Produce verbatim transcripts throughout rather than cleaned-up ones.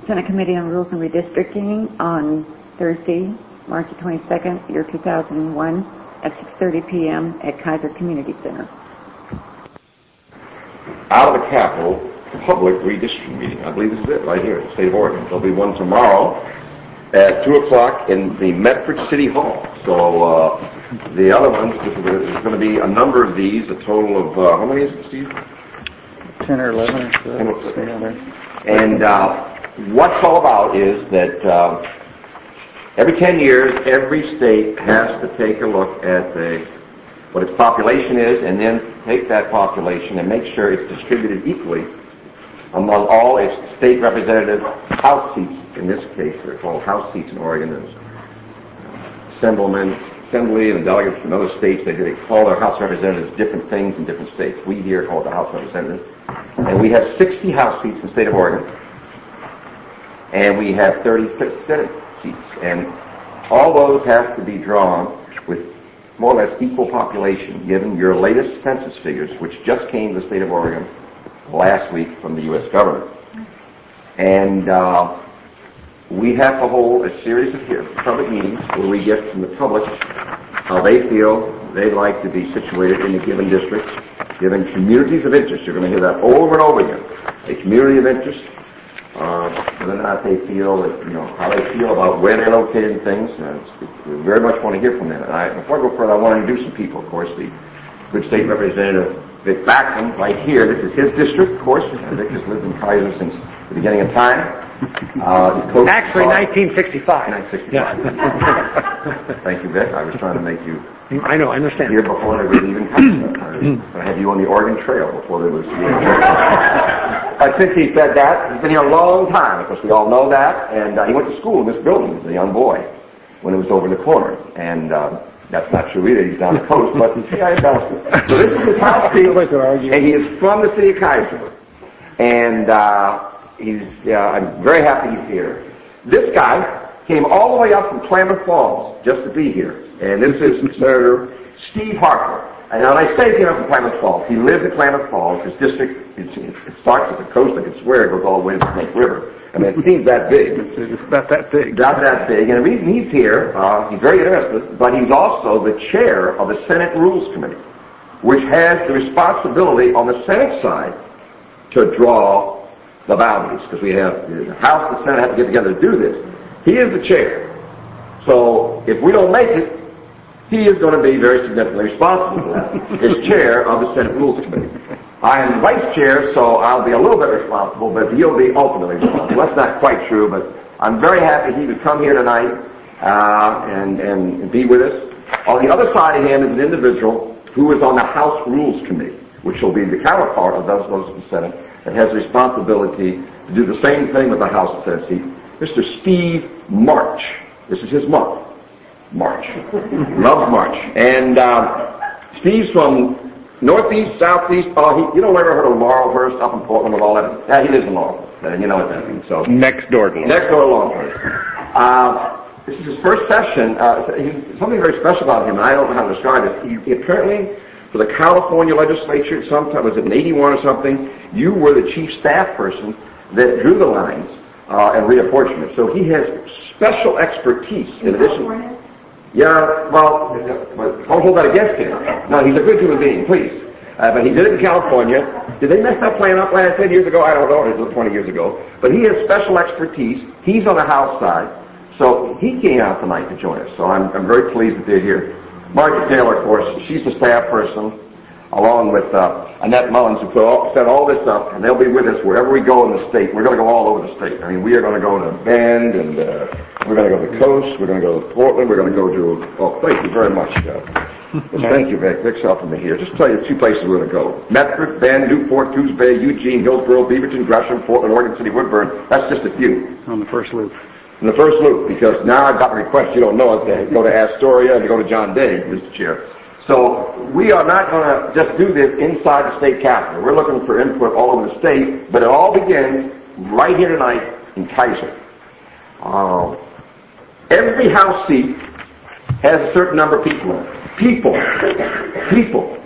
Senate Committee on Rules and Redistricting on Thursday, March the twenty-second, year two thousand one, at six thirty p.m. at Kaiser Community Center. Out of the Capitol, public redistricting meeting. I believe this is it right here in the state of Oregon. There'll be one tomorrow at two o'clock in the Medford City Hall. So uh, the other ones, there's going to be a number of these, a total of, uh, how many is it, Steve? ten or eleven or so. ten or eleven. And uh, what it's all about is that uh, every ten years, every state has to take a look at the, what its population is, and then take that population and make sure it's distributed equally among all its state representative House seats. In this case, they're called House seats in Oregon. There's Assemblymen, Assembly, and delegates in other states. They, they call their House representatives different things in different states. We here call it the House representatives. And we have sixty House seats in the state of Oregon. And we have thirty-six Senate seats. And all those have to be drawn with more or less equal population, given your latest census figures, which just came to the state of Oregon last week from the U S government. And uh, we have to hold a series of here, public meetings where we get from the public how they feel they'd like to be situated in a given district, given communities of interest. You're going to hear that over and over again. A community of interest, uh, whether or not they feel that, you know, how they feel about where they're located and things. Uh, we very much want to hear from them. And I, before I go further, I want to introduce some people, of course. The good state representative Vic Backlund, right here. This is his district, of course. Vic has lived in Kaiser since the beginning of time. Uh, Actually, nineteen sixty-five. nineteen sixty-five. Yeah. Thank you, Vic. I was trying to make you. I know, I understand. Here before they were even coming. I had you on the Oregon Trail before there was. But since he said that, he's been here a long time. Of course, we all know that. And uh, he went to school in this building as a young boy when it was over in the corner. And uh, that's not true either. He's down the coast. But yeah, I embellished it. So this is his house seat, and he is from the city of Kaiser. And. Uh, He's, uh, I'm very happy he's here. This guy came all the way up from Klamath Falls just to be here. And this is Senator Steve Harper. And when I say he came up from Klamath Falls, he lives in Klamath Falls. His district, it, it starts at the coast, I can swear it goes all the way to the Snake River. I mean, it seems that big. It's about that big. About that big. And the reason he's here, uh, he's very interested, but he's also the chair of the Senate Rules Committee, which has the responsibility on the Senate side to draw the boundaries, because we have the House and the Senate have to get together to do this. He is the chair. So if we don't make it, he is going to be very significantly responsible for that. As chair of the Senate Rules Committee. I am vice chair, so I'll be a little bit responsible, but he'll be ultimately responsible. That's not quite true, but I'm very happy he would come here tonight uh, and, and be with us. On the other side of him is an individual who is on the House Rules Committee, which will be the counterpart of those of the Senate, that has the responsibility to do the same thing with the House and Senate seat. Mister Steve March. This is his month. March. Loves March. And uh, Steve's from northeast, southeast. Oh, he, you know, ever heard of Laurelhurst up in Portland and all that? Yeah, he lives in Laurelhurst. And you know what that means. So next door to Next door to Laurelhurst. Uh, this is his first session. Uh, he, something very special about him, and I don't know how to describe it. He, he apparently, for the California legislature, sometime was it in eighty-one or something, you were the chief staff person that drew the lines uh, and reapportionment. So he has special expertise in, in addition. California? Yeah, well, don't hold that against him. No, he's a good human being, please. Uh, but he did it in California. Did they mess that plan up last ten years ago? I don't know. It was twenty years ago. But he has special expertise. He's on the House side. So he came out tonight to join us. So I'm, I'm very pleased that they're here. Margaret Taylor, of course, she's the staff person, along with uh, Annette Mullins, who put all, set all this up, and they'll be with us wherever we go in the state. We're going to go all over the state. I mean, we are going to go to Bend, and uh, we're going to go to the coast. We're going to go to Portland. We're going to go to. Oh, thank you very much. Uh, thank you, Vic. Vic's helping me here. Just tell you the two places we're going to go: Medford, Bend, Newport, Coos Bay, Eugene, Hillsborough, Beaverton, Gresham, Portland, Oregon City, Woodburn. That's just a few. On the first loop. In the first loop, because now I've got a request, you don't know it, to go to Astoria and to go to John Day, Mister Chair. So we are not going to just do this inside the state capitol. We're looking for input all over the state, but it all begins right here tonight in Kaiser. Uh, every House seat has a certain number of people in it. People. People.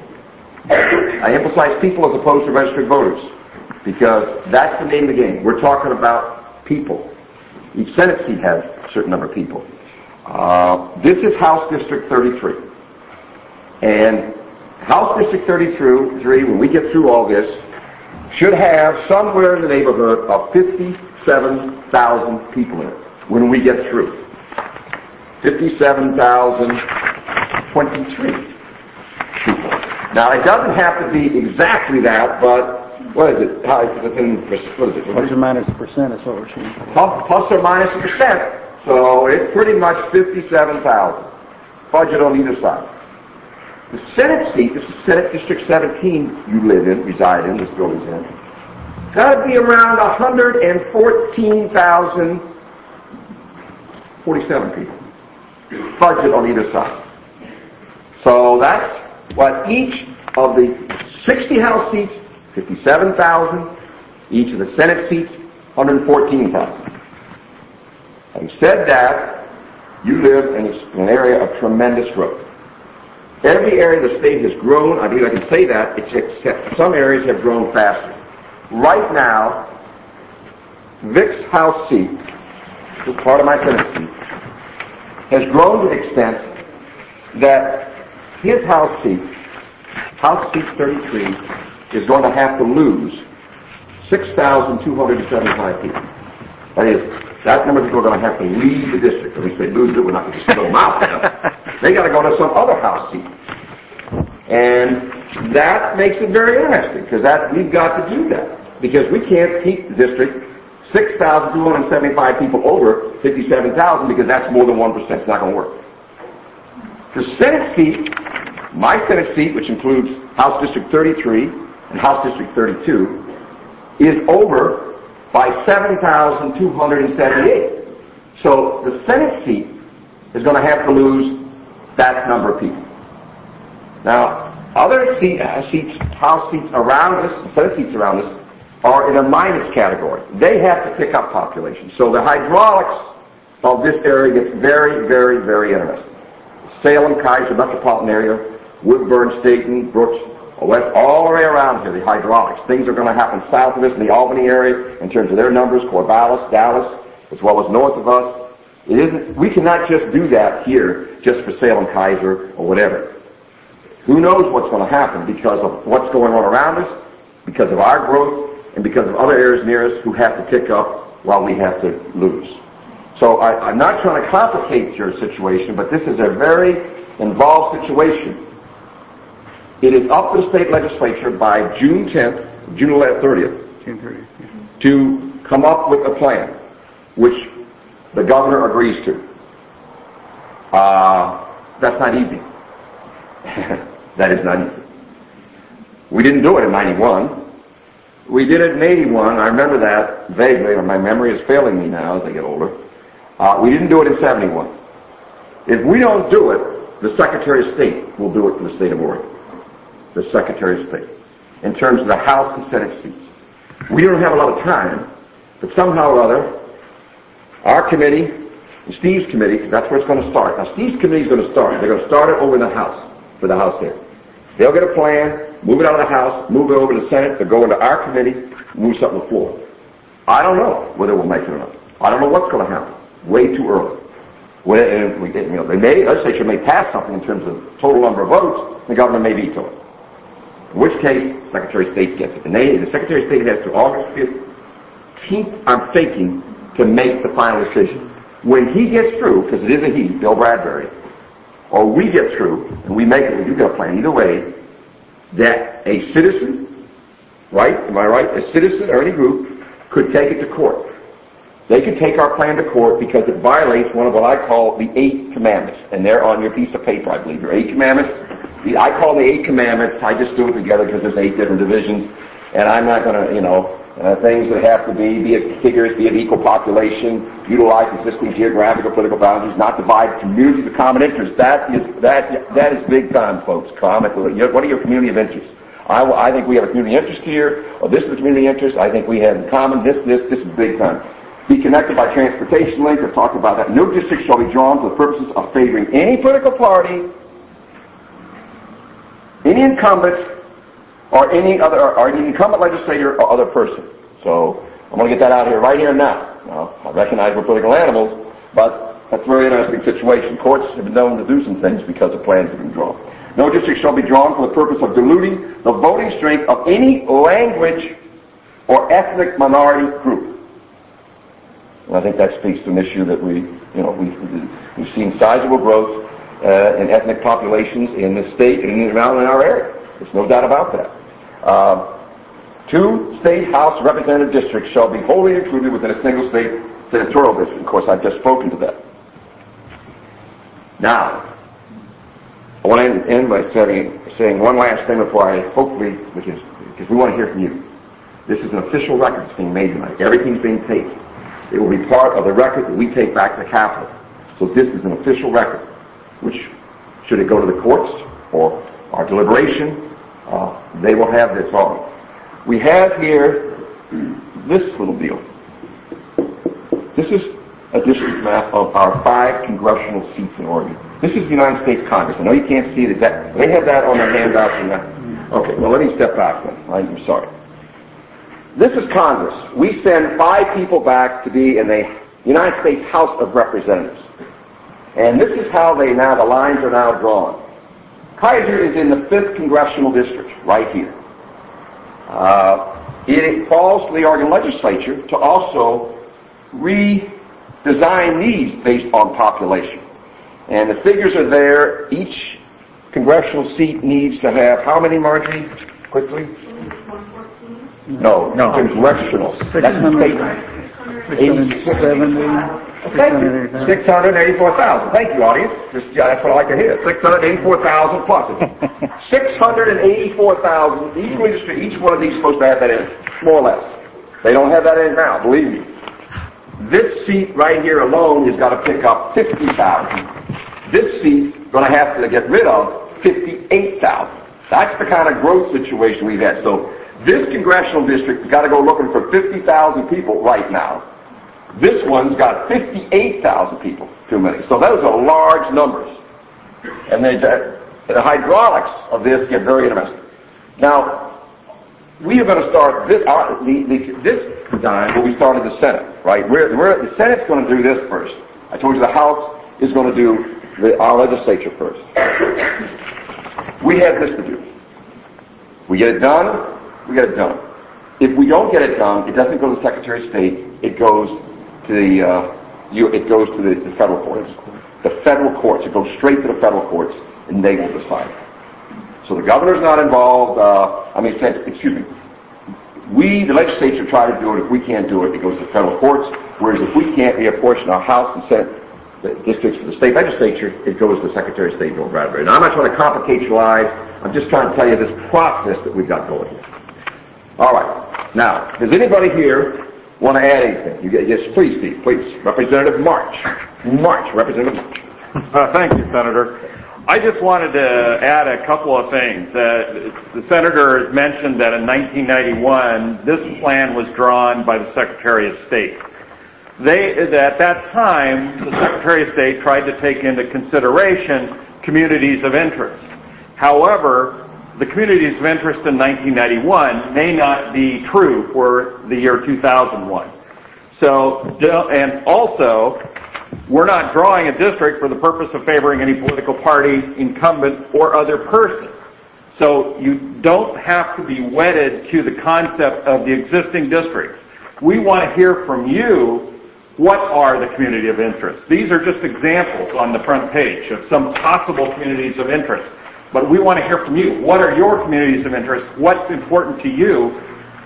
I emphasize people as opposed to registered voters, because that's the name of the game. We're talking about people. Each Senate seat has a certain number of people. Uh, this is House District thirty-three. And House District thirty-three, when we get through all this, should have somewhere in the neighborhood of fifty-seven thousand people in it when we get through. fifty-seven thousand twenty-three people. Now, it doesn't have to be exactly that, but what is it? How, within, what is it? Plus or minus a percent is what we're seeing. Plus, plus or minus a percent. So it's pretty much fifty-seven thousand. Budget on either side. The Senate seat, this is Senate District seventeen you live in, reside in, this building's in, got to be around one hundred fourteen thousand forty-seven people. Budget on either side. So that's what each of the sixty House seats, fifty-seven thousand, each of the Senate seats, one hundred fourteen thousand. Having said that, you live in an area of tremendous growth. Every area of the state has grown. I believe I can say that, except some areas have grown faster. Right now, Vic's House seat, which is part of my Senate seat, has grown to the extent that his House seat, House seat thirty-three, is going to have to lose six thousand two hundred seventy-five people. That is, that number of people are going to have to leave the district. When we say lose it, we're not going to just throw them out. They got to go to some other House seat. And that makes it very interesting, because that we've got to do that. Because we can't keep the district six thousand two hundred seventy-five people over fifty-seven thousand, because that's more than one percent. It's not going to work. The Senate seat, my Senate seat, which includes House District thirty-three and House District thirty-two, is over by seven thousand two hundred seventy-eight. So the Senate seat is going to have to lose that number of people. Now, other seat, uh, seats, House seats around us, Senate seats around us, are in a minus category. They have to pick up population. So the hydraulics of this area gets very, very, very interesting. Salem, Kaiser, metropolitan area, Woodburn, Staten, Brooks, West, all the way around here, the hydraulics. Things are going to happen south of us in the Albany area in terms of their numbers, Corvallis, Dallas, as well as north of us. It isn't, we cannot just do that here just for Salem, Kaiser, or whatever. Who knows what's going to happen because of what's going on around us, because of our growth, and because of other areas near us who have to pick up while we have to lose. So I, I'm not trying to complicate your situation, but this is a very involved situation. It is up to the state legislature by June tenth, June thirtieth, June thirtieth, yeah. to come up with a plan, which the governor agrees to. Uh, that's not easy. That is not easy. We didn't do it in ninety-one. We did it in eighty-one. I remember that vaguely, and my memory is failing me now as I get older. Uh, we didn't do it in seventy-one. If we don't do it, the Secretary of State will do it for the state of Oregon. The Secretary of State. In terms of the House and Senate seats. We don't have a lot of time, but somehow or other, our committee, and Steve's committee, that's where it's going to start. Now, Steve's committee is going to start. They're going to start it over in the House, for the House there. They'll get a plan, move it out of the House, move it over to the Senate, they'll go into our committee, move something to the floor. I don't know whether we'll make it or not. I don't know what's going to happen. Way too early. When, and we, you know, they may, the legislature may pass something in terms of total number of votes, the governor may veto it. In which case, Secretary of State gets it. And they, the Secretary of State has to August fifteenth, I'm thinking, to make the final decision. When he gets through, because it is a he, Bill Bradbury, or we get through, and we make it, we do get a plan, either way, that a citizen, right, am I right, a citizen or any group could take it to court. They could take our plan to court because it violates one of what I call the eight commandments. And they're on your piece of paper, I believe. Your eight commandments. The, I call them the eight commandments. I just do it together because there's eight different divisions. And I'm not going to, you know, uh, things that have to be, be it contiguous, be it equal population, utilize existing geographical, political boundaries, not divide communities of common interest. That is, that, that is big time, folks. Common, what are your community of interests? I, I think we have a community interest here, or this is a community interest. I think we have in common this, this, this is big time. Be connected by transportation link. I've talked about that. No district shall be drawn for the purposes of favoring any political party, any incumbent, or any other, or any incumbent legislator or other person. So I'm going to get that out here right here now. Now, I recognize we're political animals, but that's a very interesting situation. Courts have been known to do some things because of plans that have been drawn. No district shall be drawn for the purpose of diluting the voting strength of any language or ethnic minority group. And I think that speaks to an issue that we, you know, we've, we've seen sizable growth uh, in ethnic populations in the state and around in our area. There's no doubt about that. Uh, two state House representative districts shall be wholly included within a single state senatorial district. Of course, I've just spoken to that. Now, I want to end by saying, saying one last thing before I hopefully, which is, because we want to hear from you. This is an official record that's being made tonight. Everything's being taped. It will be part of the record that we take back to the Capitol. So this is an official record, which, should it go to the courts or our deliberation, uh, they will have this on. We have here this little deal. This is a district map of our five congressional seats in Oregon. This is the United States Congress. I know you can't see it exactly. They have that on their handouts. And that. Okay, well, let me step back then. I'm sorry. This is Congress. We send five people back to be in the United States House of Representatives. And this is how they now, the lines are now drawn. Kaiser is in the fifth Congressional District, right here. Uh, it falls to the Oregon Legislature to also redesign these based on population. And the figures are there. Each congressional seat needs to have how many, Marjorie? Quickly? No, no. Congressional. That's the state. Thank you. six hundred eighty-four thousand. Thank you, audience. Just, yeah, that's what I like to hear. six hundred eighty-four thousand plus. six hundred eighty-four thousand. Equally distributed. Each one of these is supposed to have that in, more or less. They don't have that in now, believe me. This seat right here alone has got to pick up fifty thousand. This seat's going to have to get rid of fifty-eight thousand. That's the kind of growth situation we've had. So this congressional district has got to go looking for fifty thousand people right now. This one's got fifty-eight thousand people, too many. So those are large numbers. And they, the hydraulics of this get very interesting. Now, we are going to start this, uh, the, the, this time where we started the Senate, right? We're, we're, the Senate's going to do this first. I told you the House is going to do the, our legislature first. We have this to do. We get it done, we get it done. If we don't get it done, it doesn't go to the Secretary of State, it goes to the, uh, you, it goes to the, the federal courts. The federal courts, it goes straight to the federal courts, and they will decide. So the governor's not involved, uh, I mean, says, excuse me, we, the legislature, try to do it. If we can't do it, it goes to the federal courts, whereas if we can't reapportion our House and Senate the districts for the state legislature, it goes to the Secretary of State, Bill Bradbury. Now, I'm not trying to complicate your lives, I'm just trying to tell you this process that we've got going here. All right. Now, does anybody here want to add anything? You get, yes, please, Steve, please. Representative March. March, Representative March. Uh, thank you, Senator. I just wanted to add a couple of things. Uh, the Senator has mentioned that in nineteen ninety-one, this plan was drawn by the Secretary of State. They, at that time, the Secretary of State tried to take into consideration communities of interest. However, the communities of interest in nineteen ninety-one may not be true for the year two thousand one. So, and also, we're not drawing a district for the purpose of favoring any political party, incumbent, or other person. So you don't have to be wedded to the concept of the existing districts. We want to hear from you, what are the community of interest? These are just examples on the front page of some possible communities of interest. But we want to hear from you. What are your communities of interest? What's important to you?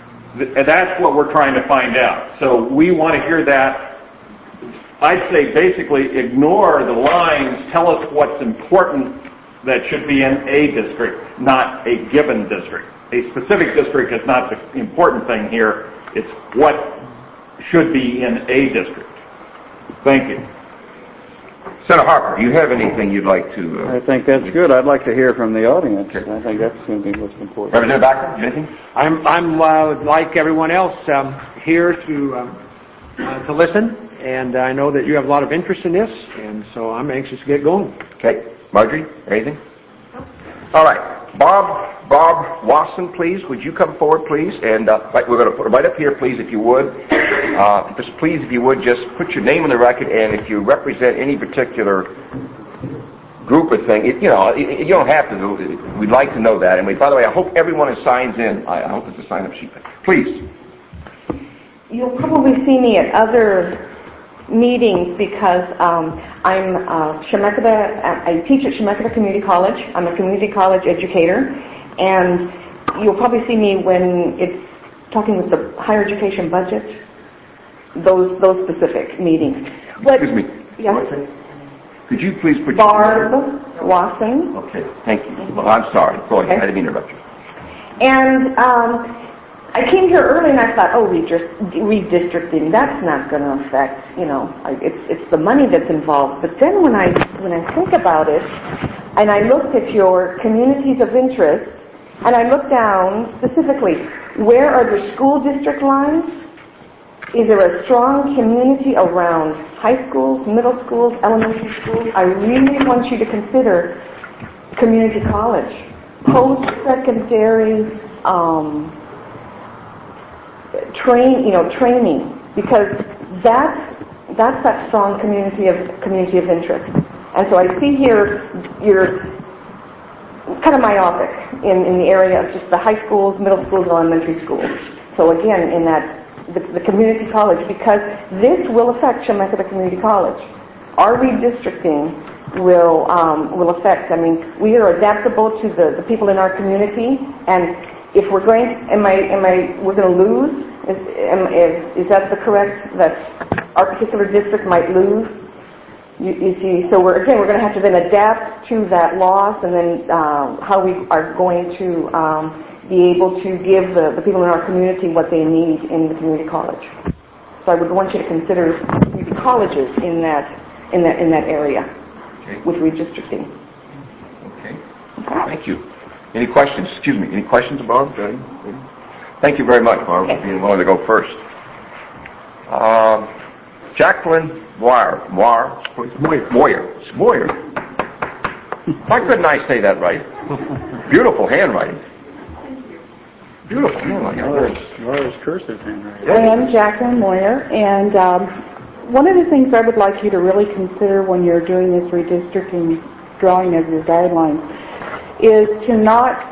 That's what we're trying to find out. So we want to hear that. I'd say basically ignore the lines. Tell us what's important that should be in a district, not a given district. A specific district is not the important thing here. It's what should be in a district. Thank you. Senator Harper, do you have anything you'd like to... Uh, I think that's good. I'd like to hear from the audience. Okay. I think that's going to be what's important. Representative Backer, anything? I'm, I'm uh, like everyone else, um, here to um, uh, to listen, and I know that you have a lot of interest in this, and so I'm anxious to get going. Okay. Marjorie, anything? All right. Bob Bob Wasson, please, would you come forward, please? And uh, right, we're going to put it right up here, please, if you would. Uh, just please, if you would, just put your name on the record, and if you represent any particular group or thing, it, you know, it, you don't have to do it. We'd like to know that. And we, by the way, I hope everyone who signs in, I, I hope it's a sign-up sheet. Please. You'll probably see me at other meetings because um, I'm uh, Chemeketa, I teach at Chemeketa Community College. I'm a community college educator, and you'll probably see me when it's talking with the higher education budget, those those specific meetings. But, Excuse me. Yes. Could you please put Barb your Wasson. Okay, thank you. Well, I'm sorry. Go ahead. Okay. I didn't mean to interrupt you. And um, I came here early and I thought, oh, redistricting, that's not going to affect, you know, it's it's the money that's involved. But then when I when I think about it, and I looked at your communities of interest, and I looked down specifically, where are the school district lines? Is there a strong community around high schools, middle schools, elementary schools? I really want you to consider community college, post-secondary um, train, you know, training, because that's that's that strong community of community of interest. And so I see here you're kind of myopic in, in the area of just the high schools, middle schools, and elementary schools. So again, in that the, the community college, because this will affect Chemeketa Community College. Our redistricting will um, will affect. I mean, we are adaptable to the, the people in our community, and if we're going, to, am I am I we're going to lose? Is, am, is is that the correct? That our particular district might lose. You, you see, so we're again we're going to have to then adapt to that loss, and then um, how we are going to um, be able to give the, the people in our community what they need in the community college. So I would want you to consider community colleges in that in that in that area Okay. with redistricting. Okay. Thank you. Any questions? Excuse me. Any questions, Barb? Thank you very much, Barb, for being willing to go first. Um, Jacqueline Moyer. Moyer. Moyer. Moyer. Moyer. Why couldn't I say that right? Beautiful handwriting. Beautiful handwriting. Yours, yours cursive handwriting. I am Jacqueline Moyer, and um, one of the things I would like you to really consider when you're doing this redistricting, drawing of your guidelines, is to not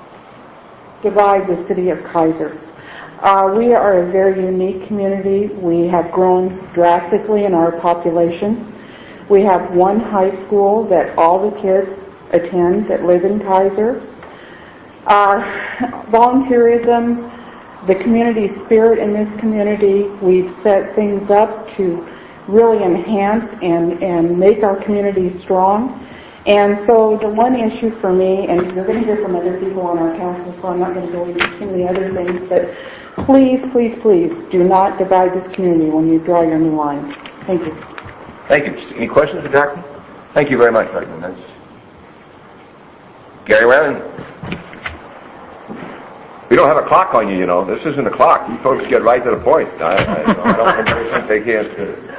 divide the city of Kaiser. Uh, we are a very unique community. We have grown drastically in our population. We have one high school that all the kids attend that live in Kaiser. Uh, volunteerism, the community spirit in this community, we've set things up to really enhance and, and make our community strong. And so the one issue for me, and you're going to hear from other people on our council, so I'm not going to go into too many other things, but please, please, please do not divide this community when you draw your new lines. Thank you. Thank you. Any questions for Jacqueline? Thank you very much, Jacqueline. That's Gary Whalen. We don't have a clock on you, you know. This isn't a clock. You folks get right to the point. I, I, I don't think they can.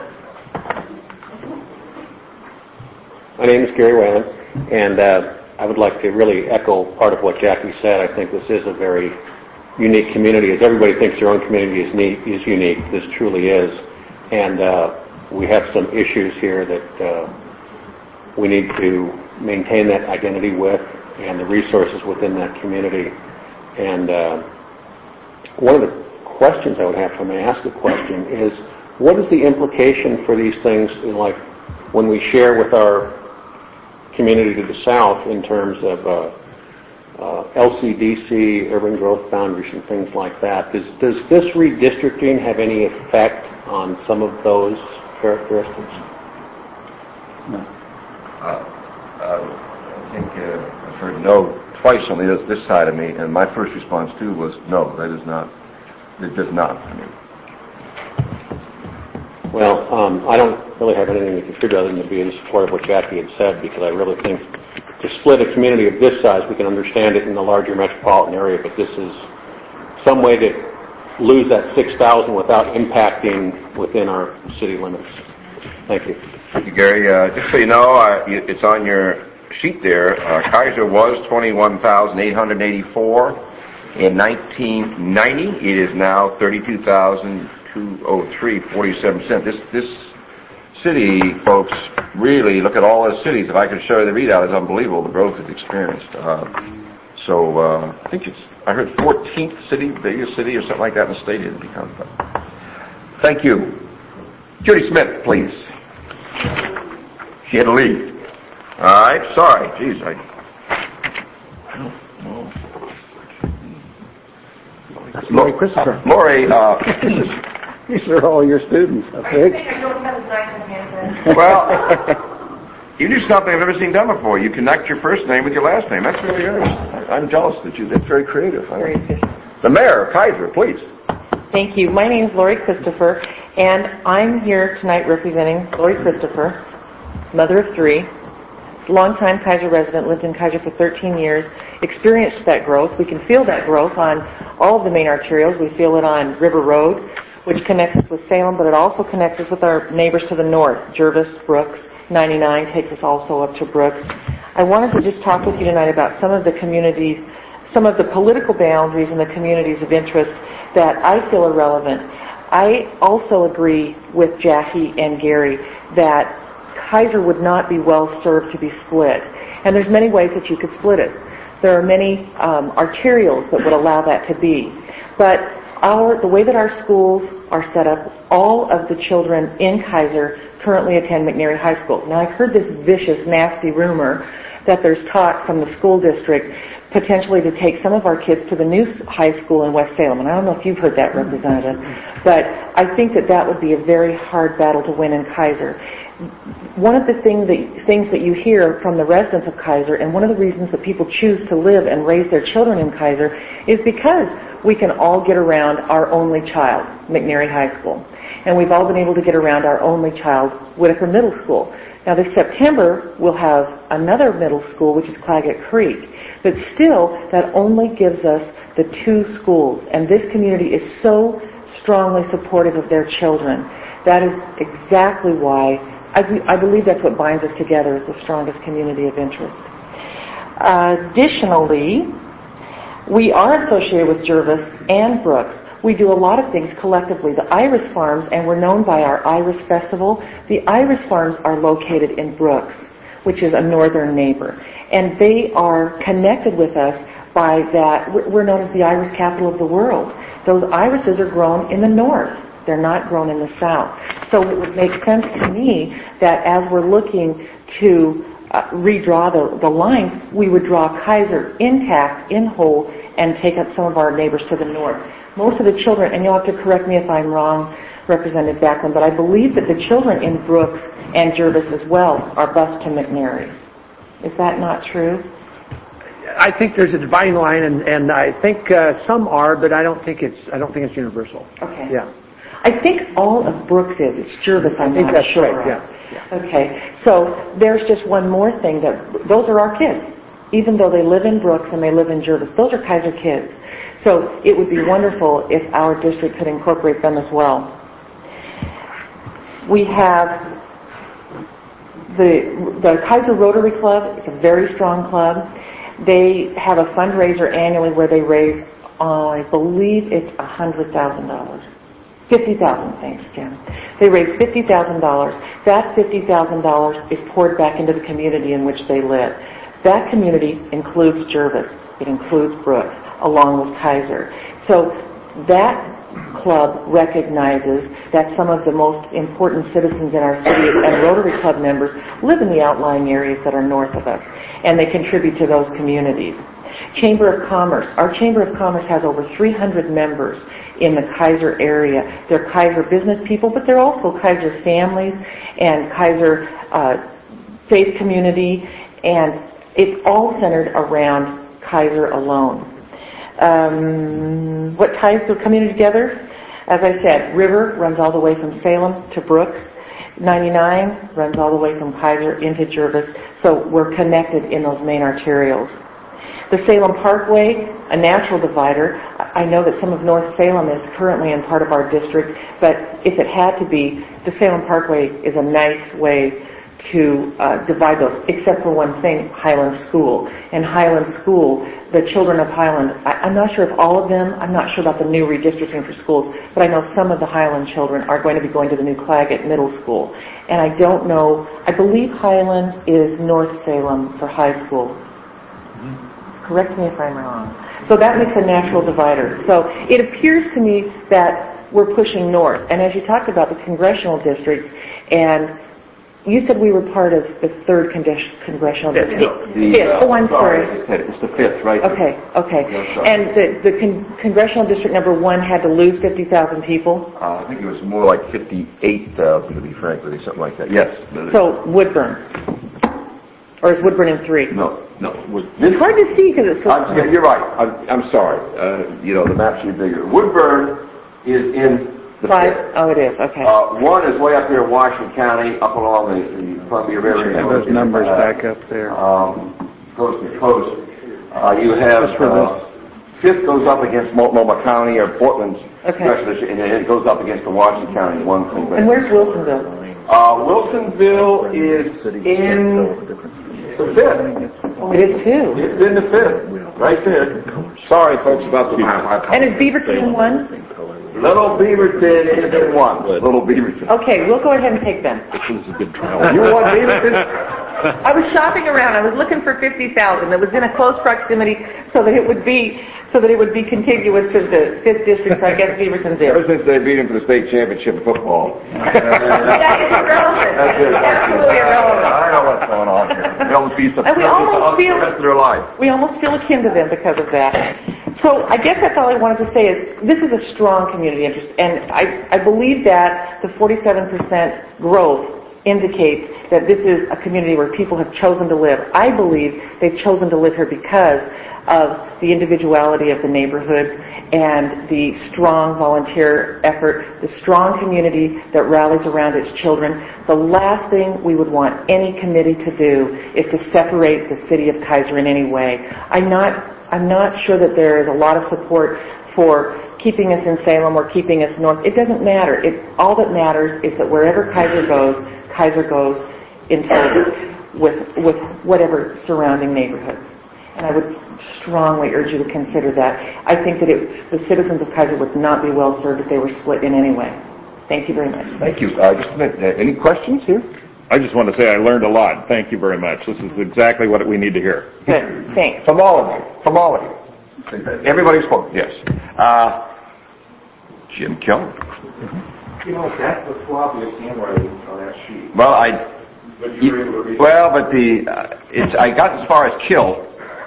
My name is Gary Whalen, and uh, I would like to really echo part of what Jackie said. I think this is a very unique community. As everybody thinks their own community is, neat, is unique, this truly is. And uh, we have some issues here that uh, we need to maintain that identity with and the resources within that community. And uh, one of the questions I would have to ask a question is, what is the implication for these things, in like when we share with our community to the south in terms of uh, uh, L C D C, urban growth boundaries, and things like that? Does, does this redistricting have any effect on some of those characteristics? No. Uh, uh, I think uh, I've heard no twice on this, this side of me, and my first response too was no, that is not. It does not. I mean. Well, um, I don't really have anything to contribute other than to be in support of what Jackie had said, because I really think to split a community of this size, we can understand it in the larger metropolitan area, but this is some way to lose that six thousand without impacting within our city limits. Thank you. Thank you, Gary. Uh, just so you know, uh, it's on your sheet there, uh, Kaiser was twenty-one thousand eight hundred eighty-four in nineteen ninety. It is now thirty-two thousand two hundred three, forty-seven cents. This this city, folks, really look at all the cities. If I could show you the readout, it's unbelievable the growth it's experienced. Uh, so uh, I think it's I heard fourteenth city, biggest city, or something like that in the state. It becomes. Thank you, Judy Smith, please. She had to leave. All right, sorry. Jeez, I, I don't know. That's Lori Christopher. Lori, uh, these are all your students, I think. I don't have as nice a hand. Well, you do something I've never seen done before. You connect your first name with your last name. That's really good. I'm jealous that you. That's very creative. Very efficient. The mayor, Kaiser, please. Thank you. My name is Lori Christopher, and I'm here tonight representing Lori Christopher, mother of three, longtime Kaiser resident, lived in Kaiser for thirteen years, experienced that growth. We can feel that growth on all of the main arterials. We feel it on River Road, which connects us with Salem, but it also connects us with our neighbors to the north, Jervis, Brooks. ninety-nine takes us also up to Brooks. I wanted to just talk with you tonight about some of the communities, some of the political boundaries and the communities of interest that I feel are relevant. I also agree with Jackie and Gary that Kaiser would not be well served to be split. And there's many ways that you could split us. There are many um, arterials that would allow that to be. But our, the way that our schools are set up, all of the children in Kaiser currently attend McNairy High School. Now, I've heard this vicious, nasty rumor that there's talk from the school district potentially to take some of our kids to the new high school in West Salem. And I don't know if you've heard that, Representative, but I think that that would be a very hard battle to win in Kaiser. One of the thing that, things that you hear from the residents of Kaiser, and one of the reasons that people choose to live and raise their children in Kaiser, is because we can all get around our only child, McNairy High School. And we've all been able to get around our only child, Whitaker Middle School. Now this September, we'll have another middle school, which is Claggett Creek. But still, that only gives us the two schools. And this community is so strongly supportive of their children. That is exactly why, I, I believe that's what binds us together as the strongest community of interest. Uh, additionally, we are associated with Jervis and Brooks. We do a lot of things collectively. The Iris Farms, and we're known by our Iris Festival, the Iris Farms are located in Brooks, which is a northern neighbor. And they are connected with us by that, we're known as the iris capital of the world. Those irises are grown in the north. They're not grown in the south. So it would make sense to me that as we're looking to uh, redraw the, the lines, we would draw Kaiser intact, in whole, and take up some of our neighbors to the north. Most of the children, and you'll have to correct me if I'm wrong, Representative Backlund, but I believe that the children in Brooks and Jervis as well are bused to McNairy. Is that not true? I think there's a dividing line, and, and I think uh, some are, but I don't think it's I don't think it's universal. Okay. Yeah. I think all of Brooks is. It's Jervis. I'm I think not that's sure. right. Yeah. yeah. Okay. So there's just one more thing that those are our kids, even though they live in Brooks and they live in Jervis. Those are Kaiser kids. So it would be wonderful if our district could incorporate them as well. We have the the Kaiser Rotary Club. It's a very strong club. They have a fundraiser annually where they raise, uh, I believe it's one hundred thousand dollars. fifty thousand dollars, thanks, Jim. They raise fifty thousand dollars. That fifty thousand dollars is poured back into the community in which they live. That community includes Jervis. It includes Brooks, along with Kaiser. So that club recognizes that some of the most important citizens in our city and Rotary Club members live in the outlying areas that are north of us, and they contribute to those communities. Chamber of Commerce. Our Chamber of Commerce has over three hundred members in the Kaiser area. They're Kaiser business people, but they're also Kaiser families and Kaiser uh, faith community, and it's all centered around Kaiser alone. Um, what ties the community together? As I said, River runs all the way from Salem to Brooks. ninety-nine runs all the way from Kaiser into Jervis. So we're connected in those main arterials. The Salem Parkway, a natural divider. I know that some of North Salem is currently in part of our district, but if it had to be, the Salem Parkway is a nice way to uh, divide those, except for one thing, Highland School. In Highland School, the children of Highland, I, I'm not sure if all of them, I'm not sure about the new redistricting for schools, but I know some of the Highland children are going to be going to the new Claggett Middle School. And I don't know, I believe Highland is North Salem for high school. Correct me if I'm wrong. So that makes a natural divider. So it appears to me that we're pushing north. And as you talked about the congressional districts, and you said we were part of the third condes- congressional district. The, Fifth. uh, Oh, I'm sorry. It's the fifth, right? Okay, okay. Yeah, sorry. And the, the con- congressional district number one had to lose fifty thousand people. Uh, I think it was more like fifty-eight thousand, to be frank with you, something like that. Yes. So Woodburn. Or is Woodburn in three? No, no. Was, It's hard to see because it's so I'm, yeah, you're right. I'm, I'm sorry. Uh, you know, the maps are bigger. Woodburn is in the five. fifth. Oh, it is. Okay. Uh, one is way up here in Washington County, up along the, the Columbia River. Have those numbers uh, back up there. Um, coast to coast. Uh, you have Just for uh, fifth goes up against Multnomah County or Portland's, Okay. and then it goes up against the Washington County one thing. And where's Wilsonville? Uh, Wilsonville is in the fifth. Oh, it is too. It's in the fifth, right there. Sorry, folks, about the map. And is Beaverton in one? Little Beaverton is in one. Little Beaverton. Okay, we'll go ahead and take them. This is a good trial. You want Beaverton? I was shopping around. I was looking for fifty thousand that was in a close proximity so that it would be so that it would be contiguous to the fifth district. So I guess Beaverton's Ever in. since they beat him for the state championship in football. That is irrelevant. That's it. Absolutely irrelevant. I know what's going on here. They'll be And we almost feel the rest of their life. we almost feel akin to them because of that. So I guess that's all I wanted to say is this is a strong community interest, and I, I believe that the forty-seven percent growth indicates that this is a community where people have chosen to live. I believe they've chosen to live here because of the individuality of the neighborhoods and the strong volunteer effort, the strong community that rallies around its children. The last thing we would want any committee to do is to separate the city of Kaiser in any way. I'm not, I'm not sure that there is a lot of support for keeping us in Salem or keeping us north. It doesn't matter. It, all that matters is that wherever Kaiser goes, Kaiser goes in total with, with whatever surrounding neighborhood. And I would strongly urge you to consider that. I think that it, the citizens of Kaiser would not be well served if they were split in any way. Thank you very much. Thank you. Uh, just a minute. Uh, any questions here? I just want to say I learned a lot. Thank you very much. This is exactly what we need to hear. Good. Thanks. From all of you. From all of you. Everybody spoke. Yes. Uh, Jim Keller. You know, that's the sloppiest handwriting on that sheet. Well, I. But you were able to read Well, but the uh, it's I got as far as kill.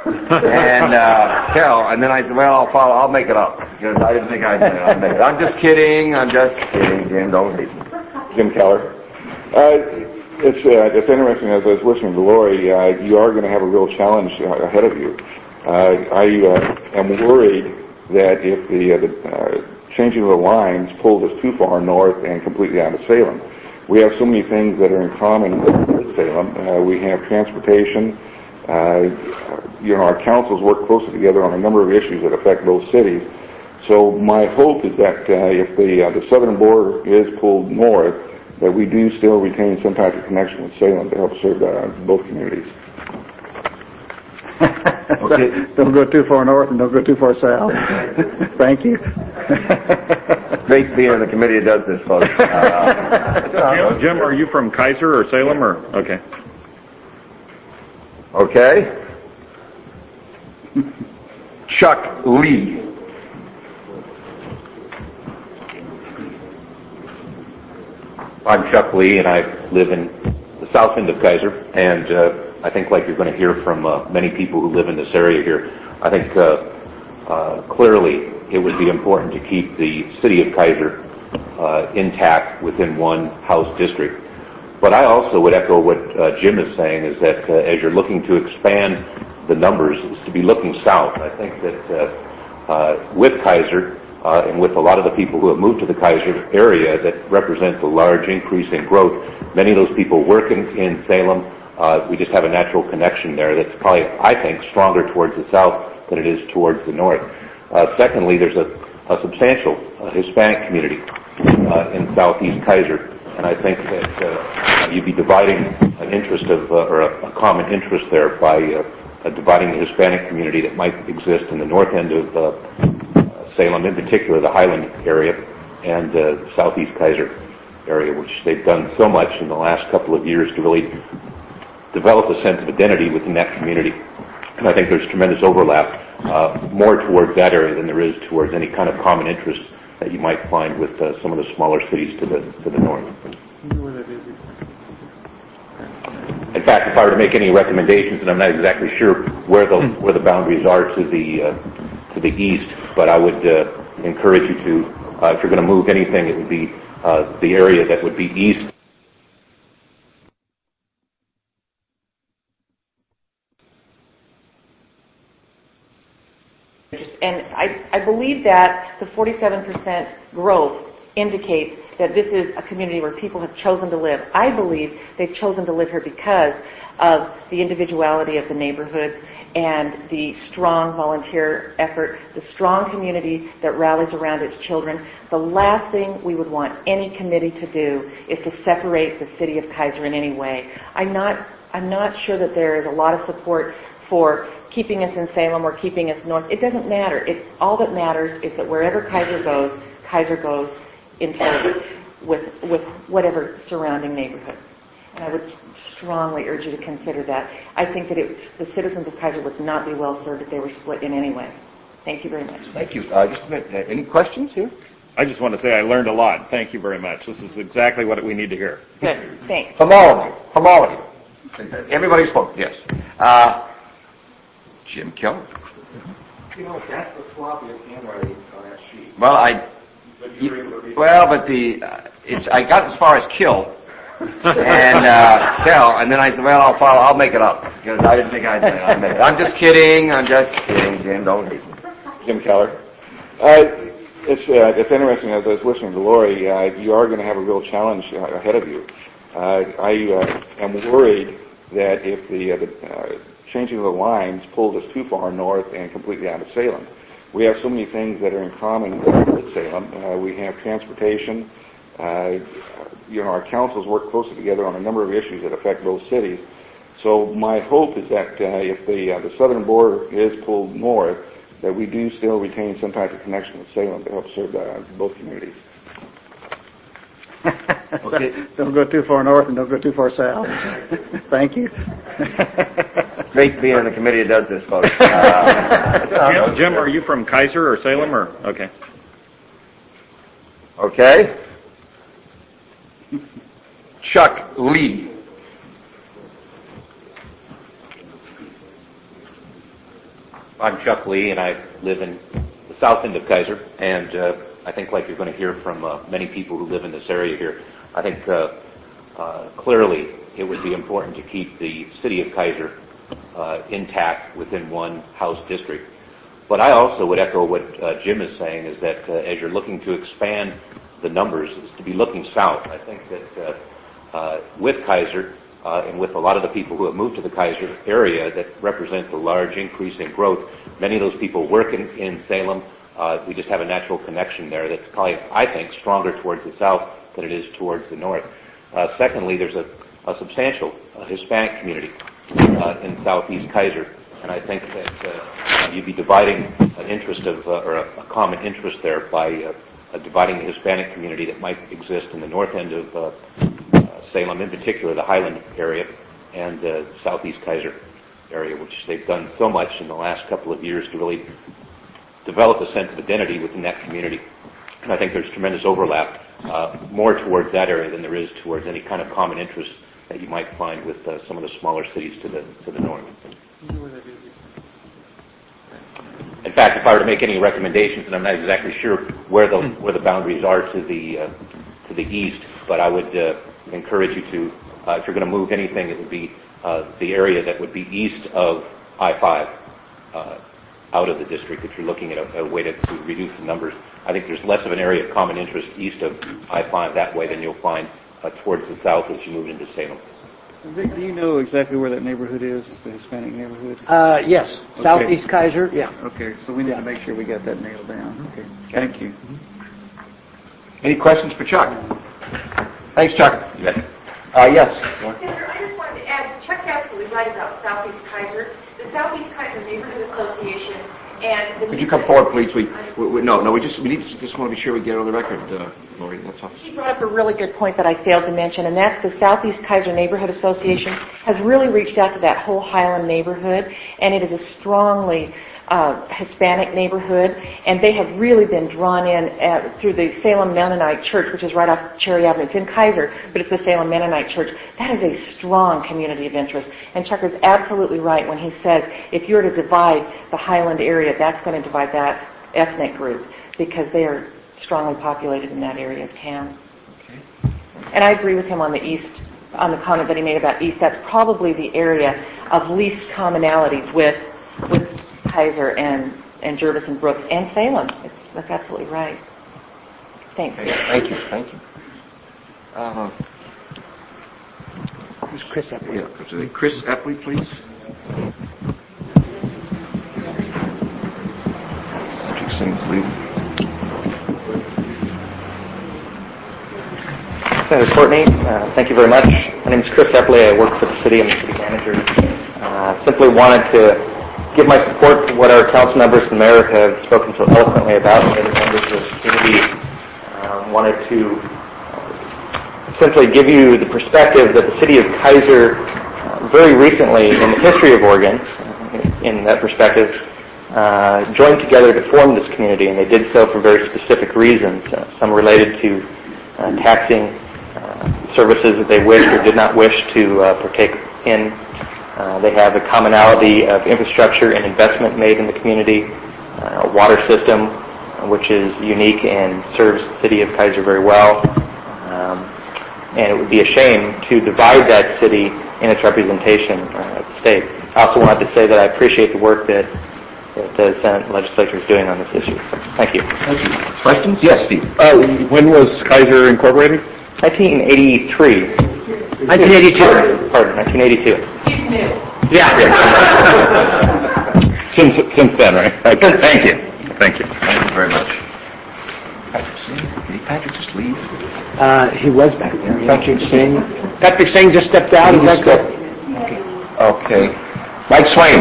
and uh, Kel, and then I said, well, I'll follow, I'll make it up because I didn't think I'd, I'd make it. I'm just kidding. I'm just kidding, Jim. Don't hate me. Jim Keller. Uh, it's uh, it's interesting. As I was listening to Lori, uh, you are going to have a real challenge uh, ahead of you. Uh, I uh, am worried that if the, uh, the uh, changing of the lines pulls us too far north and completely out of Salem, we have so many things that are in common with Salem. Uh, we have transportation. Uh, you know, our councils work closely together on a number of issues that affect both cities. So my hope is that uh, if the uh, the southern border is pulled north, that we do still retain some type of connection with Salem to help serve uh, both communities. Okay. Don't go too far north and don't go too far south. Thank you. Great being in the committee that does this, folks. Uh, Jim, Jim, are you from Kaiser or Salem or okay? Okay. Chuck Lee. I'm Chuck Lee, and I live in the south end of Kaiser, and uh, I think like you're going to hear from uh, many people who live in this area here, I think uh, uh, clearly it would be important to keep the city of Kaiser uh, intact within one House district. But I also would echo what uh, Jim is saying, is that uh, as you're looking to expand the numbers, is to be looking south. I think that uh, uh, with Kaiser, uh, and with a lot of the people who have moved to the Kaiser area that represent the large increase in growth, many of those people work in, in Salem. Uh, we just have a natural connection there that's probably, I think, stronger towards the south than it is towards the north. Uh, secondly, there's a, a substantial uh, Hispanic community uh, in southeast Kaiser. and I think that uh, you'd be dividing an interest of, uh, or a, a common interest there by uh, uh, dividing the Hispanic community that might exist in the north end of uh, uh, Salem, in particular the Highland area, and uh, the southeast Kaiser area, which they've done so much in the last couple of years to really develop a sense of identity within that community. And I think there's tremendous overlap, uh, more towards that area than there is towards any kind of common interest that you might find with uh, some of the smaller cities to the to the north. In fact, if I were to make any recommendations, and I'm not exactly sure where the where the boundaries are to the uh, to the east, but I would uh, encourage you to, uh, if you're going to move anything, it would be uh, the area that would be east. And I, I believe that the forty-seven percent growth indicates that this is a community where people have chosen to live. I believe they've chosen to live here because of the individuality of the neighborhoods and the strong volunteer effort, the strong community that rallies around its children. The last thing we would want any committee to do is to separate the city of Kaiser in any way. I'm not, I'm not sure that there is a lot of support for keeping us in Salem or keeping us north. It doesn't matter. It, all that matters is that wherever Kaiser goes, Kaiser goes in total with, with whatever surrounding neighborhood. And I would strongly urge you to consider that. I think that it, the citizens of Kaiser would not be well served if they were split in any way. Thank you very much. Thank you. Uh, just a minute. Uh, any questions here? I just want to say I learned a lot. Thank you very much. This is exactly what we need to hear. Good. Thanks. From all of you. From all of you. Everybody spoke. Yes. Uh, Jim Keller. You know, that's the sloppiest handwriting on that sheet. Well, I. Well, but the uh, it's I got as far as kill and uh, tell, and then I said, well, I'll follow, I'll make it up because I didn't think I'd, I'd make it. I'm just kidding. I'm just kidding, Jim. Don't hate me. Jim Keller. Uh, it's uh, it's interesting. As I was listening to Lori, uh, you are going to have a real challenge uh, ahead of you. Uh, I uh, am worried that if the, uh, the uh, changing of the lines pulls us too far north and completely out of Salem. We have so many things that are in common with Salem. Uh, we have transportation. Uh, you know, our councils work closely together on a number of issues that affect both cities. So my hope is that uh, if the uh, the southern border is pulled north, that we do still retain some type of connection with Salem to help serve uh, both communities. Okay. Don't go too far north and don't go too far south. Thank you. Great being in a committee that does this, folks. Uh, Jim, Jim, are you from Kaiser or Salem or okay? Okay. Chuck Lee. I'm Chuck Lee, and I live in the south end of Kaiser, and uh, I think like you're going to hear from uh, many people who live in this area here, I think uh, uh, clearly it would be important to keep the city of Kaiser uh, intact within one House district. But I also would echo what uh, Jim is saying, is that uh, as you're looking to expand the numbers, is to be looking south. I think that uh, uh, with Kaiser, uh, and with a lot of the people who have moved to the Kaiser area that represent the large increase in growth, many of those people work in, in Salem. Uh, we just have a natural connection there that's probably, I think, stronger towards the south than it is towards the north. Uh, secondly, there's a, a substantial uh, Hispanic community uh, in southeast Kaiser, and I think that uh, you'd be dividing an interest of, uh, or a, a common interest there by uh, uh, dividing the Hispanic community that might exist in the north end of uh, uh, Salem, in particular the Highland area, and uh, southeast Kaiser area, which they've done so much in the last couple of years to really develop a sense of identity within that community. And I think there's tremendous overlap, uh, more towards that area than there is towards any kind of common interest that you might find with uh, some of the smaller cities to the to the north. In fact, if I were to make any recommendations, and I'm not exactly sure where the where the boundaries are to the uh, to the east, but I would uh, encourage you to, uh, if you're going to move anything, it would be uh, the area that would be east of I five. Uh, out of the district, if you're looking at a, a way to, to reduce the numbers. I think there's less of an area of common interest east of I five that way than you'll find uh, towards the south as you move into Salem. Vic, do you know exactly where that neighborhood is, the Hispanic neighborhood? Uh, yes, Okay. southeast Kaiser, yeah. Okay, so we need to make sure we got that nailed down. Okay, thank you. Any questions for Chuck? Thanks, Chuck. You bet. Uh, yes. Senator, I just wanted to add, Chuck's absolutely right about Southeast Kaiser. The Southeast Kaiser Neighborhood Association and the... Could you come forward, please? We, we, we no, no. We just we need to, just want to be sure we get it on the record, uh, Lori. That's all. She brought up a really good point that I failed to mention, and that's the Southeast Kaiser Neighborhood Association has really reached out to that whole Highland neighborhood, and it is a strongly uh, Hispanic neighborhood, and they have really been drawn in at, through the Salem Mennonite Church, which is right off Cherry Avenue. It's in Kaiser, but it's the Salem Mennonite Church. That is a strong community of interest, and Chuck is absolutely right when he says if you were to divide the Highland area, that's going to divide that ethnic group because they are strongly populated in that area of town. Okay. And I agree with him on the east, on the comment that he made about east. That's probably the area of least commonalities with with Kaiser and, and Jervis and Brooks and Salem. It's, that's absolutely right. Thanks. Okay. Thank you. Thank you. Uh, Who's Chris Epley? Yeah, Chris Epley, please. Senator Courtney, uh, thank you very much. My name is Chris Epley. I work for the city. I'm the city manager. Uh, simply wanted to give my support to what our council members and mayor have spoken so eloquently about. And members of the community uh, wanted to uh, simply give you the perspective that the city of Kaiser uh, very recently in the history of Oregon, uh, in that perspective, uh, joined together to form this community, and they did so for very specific reasons, uh, some related to uh, taxing uh, services that they wished or did not wish to uh, partake in. Uh, they have a commonality of infrastructure and investment made in the community, uh, a water system uh, which is unique and serves the city of Kaiser very well. Um, and it would be a shame to divide that city in its representation uh, at the state. I also wanted to say that I appreciate the work that, that the Senate legislature is doing on this issue. So, thank you. Thank you. Questions? Yes, Steve. Uh, when was Kaiser incorporated? nineteen eighty-three. nineteen eighty-two. Pardon, nineteen eighty-two. Yeah. since since then, right? Okay. Thank you. Thank you. Thank you very much. Patrick Singh? Did Patrick just leave? Uh, he was back there. Patrick Singh. Patrick Singh just stepped out. Is that correct? Okay. Mike Swain.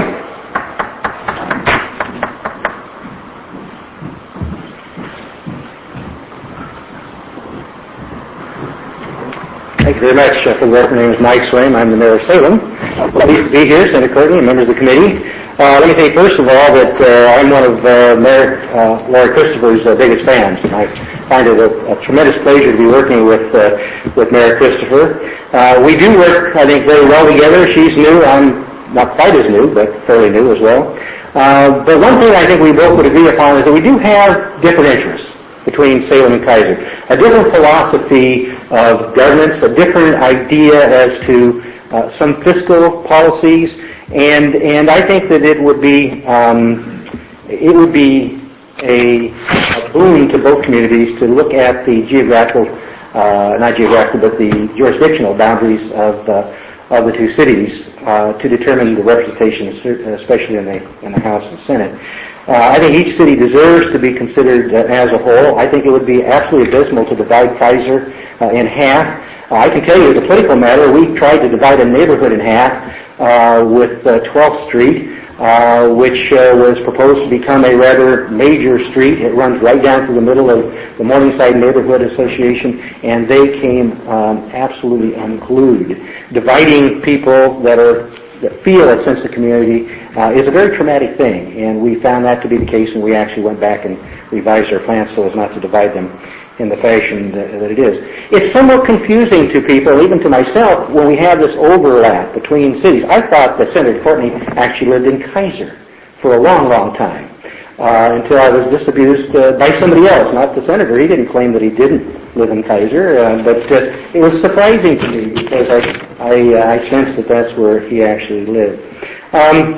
Thank you very much uh, for the record. My name is Mike Swain. I'm the mayor of Salem. Pleased to be here, Senator Courtney, and members of the committee. Uh, let me say first of all that uh, I'm one of uh, Mayor uh, Lori Christopher's uh, biggest fans, and I find it a, a tremendous pleasure to be working with uh, with Mayor Christopher. Uh, we do work, I think, very well together. She's new. I'm not quite as new, but fairly new as well. Uh, but one thing I think we both would agree upon is that we do have different interests between Salem and Kaiser. A different philosophy of governance, a different idea as to uh, some fiscal policies, and and I think that it would be um, it would be a, a boon to both communities to look at the geographical, uh, not geographical, but the jurisdictional boundaries of uh, of the two cities uh, to determine the representation, especially in the in the House and Senate. Uh, I think each city deserves to be considered uh, as a whole. I think it would be absolutely abysmal to divide Kaiser uh, in half. Uh, I can tell you as a political matter, we tried to divide a neighborhood in half uh, with uh, twelfth Street, uh, which uh, was proposed to become a rather major street. It runs right down through the middle of the Morningside Neighborhood Association, and they came um, absolutely unglued. Dividing people that are that feel a sense of community uh, is a very traumatic thing, and we found that to be the case, and we actually went back and revised our plans so as not to divide them in the fashion that, that it is. It's somewhat confusing to people, even to myself, when we have this overlap between cities. I thought that Senator Courtney actually lived in Kaiser for a long, long time, uh, until I was disabused uh, by somebody else, not the senator. He didn't claim that he didn't live in Kaiser, uh, but uh, it was surprising to me because I I, uh, I sensed that that's where he actually lived. Um,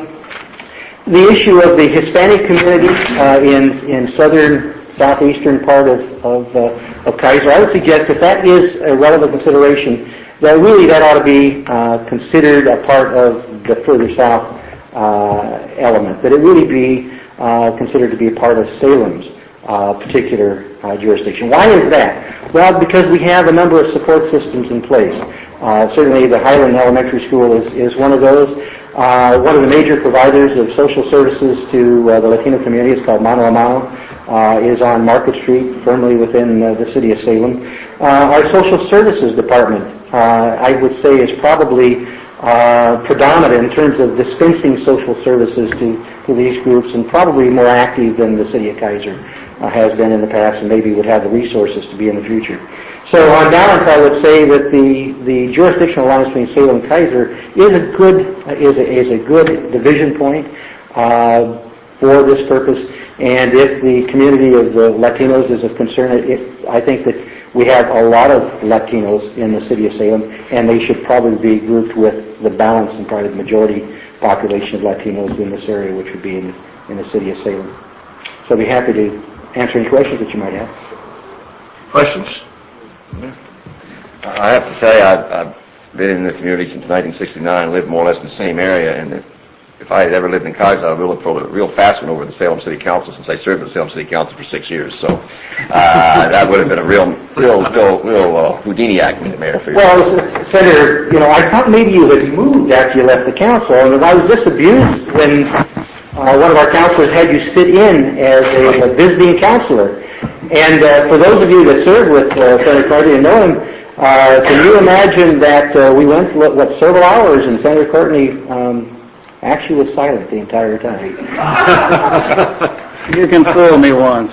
the issue of the Hispanic community uh, in in southern southeastern part of of, uh, of Kaiser, I would suggest that that is a relevant consideration. That really that ought to be uh, considered a part of the further south uh, element. That it really be uh, considered to be a part of Salem's uh, particular uh, jurisdiction. Why is that? Well, because we have a number of support systems in place. Uh, certainly the Highland Elementary School is, is one of those. Uh, one of the major providers of social services to uh, the Latino community is called Mano a Mano, uh, is on Market Street, firmly within uh, the city of Salem. Uh, our social services department, uh, I would say, is probably uh, predominant in terms of dispensing social services to, to these groups, and probably more active than the city of Kaiser uh, has been in the past, and maybe would have the resources to be in the future. So on balance, I would say that the, the jurisdictional alliance between Salem and Kaiser is a good is a, is a good division point uh, for this purpose. And if the community of the Latinos is of concern, it, I think that we have a lot of Latinos in the city of Salem, and they should probably be grouped with the balance and probably the majority population of Latinos in this area, which would be in, in the city of Salem. So I'd be happy to answer any questions that you might have. Questions? I have to tell you, I've, I've been in the community since nineteen sixty-nine, lived more or less in the same area, and if, if I had ever lived in Kaiser, I would have looked for a real fast one over the Salem City Council, since I served in the Salem City Council for six years. So uh, that would have been a real, real, real, real uh, Houdini act, Mayor. For well, Senator, you know, I thought maybe you had moved after you left the council, and I was disabused when uh, one of our councilors had you sit in as a, a visiting councilor. And uh, for those of you that served with uh, Senator Courtney and know him, uh, can you imagine that uh, we went, what, several hours, and Senator Courtney um, actually was silent the entire time. You can fool me once.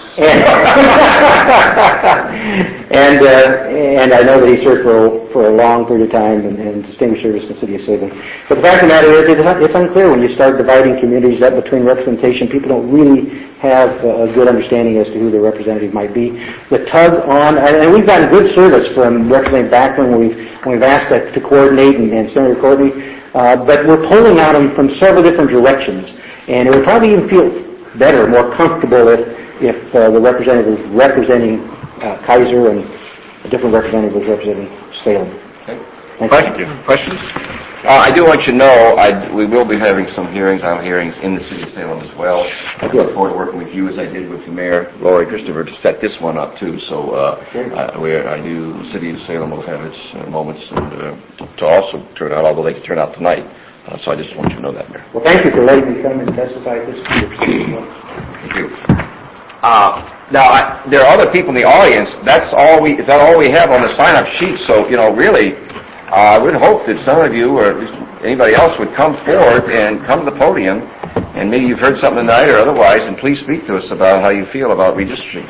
and uh, and I know that he served for a, for a long period of time and, and distinguished service in the city of Salem. But the fact of the matter is, it's unclear when you start dividing communities up between representation. People don't really have a good understanding as to who their representative might be. The tug on, and we've gotten good service from Representative Backlund when we've, when we've asked that to coordinate, and, and Senator Courtney, uh, but we're pulling at them from several different directions. And it would probably even feel better, more comfortable if, if uh, the representative was representing uh, Kaiser and a different representative was representing Salem. Okay. Thank you. Questions? Uh, I do want you to know I, we will be having some hearings, our hearings in the city of Salem as well. I look forward to working with you as I did with Mayor Lori Christopher to set this one up too. So uh, uh, where I knew the city of Salem will have its uh, moments and uh, to also turn out, although they could turn out tonight. Uh, so I just want you to know that, Mayor. Well, thank you for letting me come and testify at this meeting. Thank you. Uh, now, I, there are other people in the audience. That's all we. Is that all we have on the sign-up sheet? So, you know, really, uh, I would hope that some of you, or at least anybody else, would come forward and come to the podium, and maybe you've heard something tonight or otherwise, and please speak to us about how you feel about redistricting.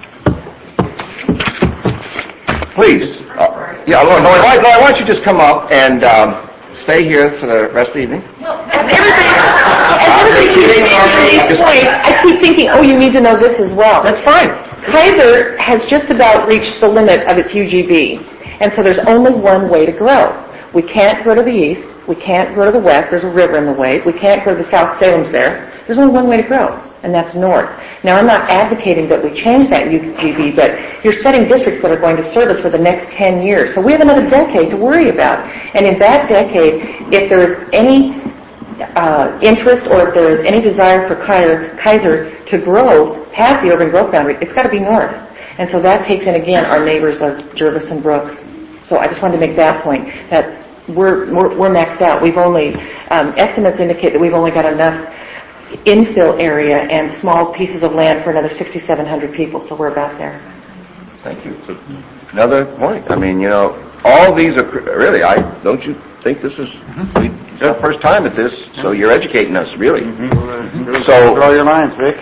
Please. Uh, yeah, Lord, no, I, I want you to just come up and. Um, Stay here for the rest of the evening. No, as everybody, as everybody keeps making these points, I keep thinking, oh, you need to know this as well. That's fine. Kaiser has just about reached the limit of its U G B, and so there's only one way to grow. We can't go to the east. We can't go to the west. There's a river in the way. We can't go to the south. Salem's there. There's only one way to grow, and that's north. Now, I'm not advocating that we change that U G B, but you're setting districts that are going to serve us for the next ten years. So we have another decade to worry about. And in that decade, if there is any uh, interest or if there is any desire for Kaiser, Kaiser to grow past the urban growth boundary, it's got to be north. And so that takes in, again, our neighbors of Jervis and Brooks. So I just wanted to make that point, that we're, we're, we're maxed out. We've only, um, estimates indicate that we've only got enough infill area and small pieces of land for another sixty-seven hundred people, so we're about there. Thank you. So another point. I mean, you know, all these are really. I don't you think this is we, it's our first time at this, so you're educating us really. Mm-hmm. So draw your lines, Vic.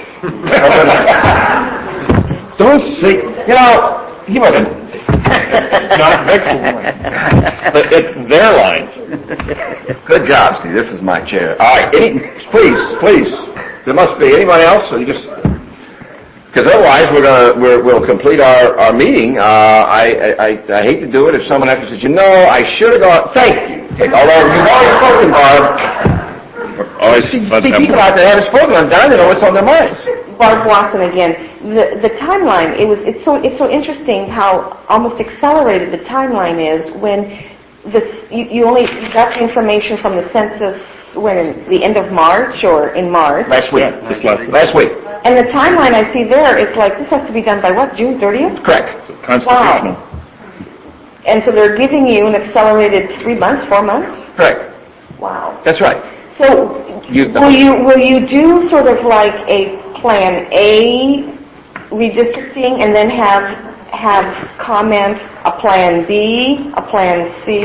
Don't say. You know, you might have. Not Vic's line. But it's their lines. Good job, Steve. This is my chair. All right. Any, please, please. There must be anyone else. So you just because otherwise we're gonna we're, we'll complete our our meeting. Uh, I, I I hate to do it if someone after says, you know, I should have gone. Thank you. Although you've already spoken, Barb. Always see, see people out there haven't spoken. I'm dying to know what's on their minds. Barb Watson again. The the timeline. It was it's so it's so interesting how almost accelerated the timeline is when this you, you only got the information from the census when, the end of March or in March? Last week. Just last, last week. And the timeline I see there is like, this has to be done by what, June thirtieth? Correct. Constitutional. Wow. And so they're giving you an accelerated three months, four months? Correct. Wow. That's right. So You- will you will you do sort of like a Plan A redistricting and then have have comment a Plan B, a Plan C?